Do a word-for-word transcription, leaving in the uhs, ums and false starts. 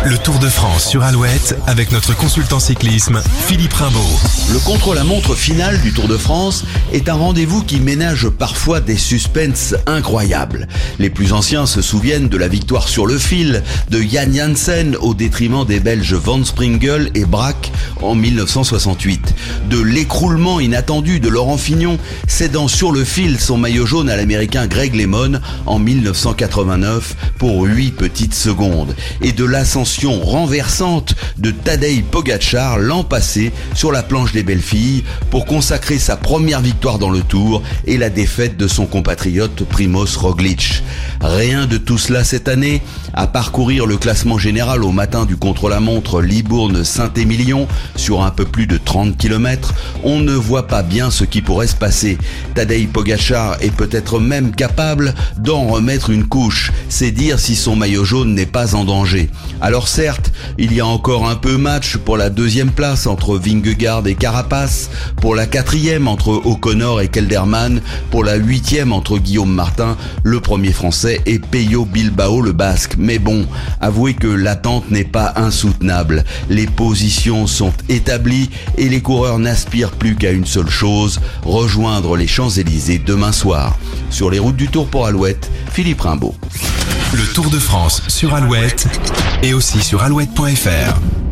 Le Tour de France sur Alouette avec notre consultant cyclisme Philippe Rimbaud. Le contre-la-montre final du Tour de France est un rendez-vous qui ménage parfois des suspens incroyables. Les plus anciens se souviennent de la victoire sur le fil de Yann Janssen au détriment des Belges Van Springel et Braque en mille neuf cent soixante-huit. De l'écroulement inattendu de Laurent Fignon cédant sur le fil son maillot jaune à l'américain Greg LeMond en mille neuf cent quatre-vingt-neuf pour huit petites secondes. Et de l'ascension renversante de Tadej Pogačar l'an passé sur la planche des belles filles pour consacrer sa première victoire dans le Tour et la défaite de son compatriote Primož Roglič. Rien de tout cela cette année. À parcourir le classement général au matin du contre-la-montre Libourne-Saint-Émilion sur un peu plus de trente kilomètres, on ne voit pas bien ce qui pourrait se passer. Tadej Pogačar est peut-être même capable d'en remettre une couche. C'est dire si son maillot jaune n'est pas en danger. Alors certes, il y a encore un peu match pour la deuxième place entre Vingegaard et Carapace, pour la quatrième entre O'Connor et Kelderman, pour la huitième entre Guillaume Martin, le premier français, et Pello Bilbao le basque. Mais bon, avouez que l'attente n'est pas insoutenable. Les positions sont établies et les coureurs n'aspirent plus qu'à une seule chose, rejoindre les Champs-Élysées demain soir. Sur les routes du Tour pour Alouette, Philippe Rimbaud. Le Tour de France sur Alouette et aussi sur alouette point f r.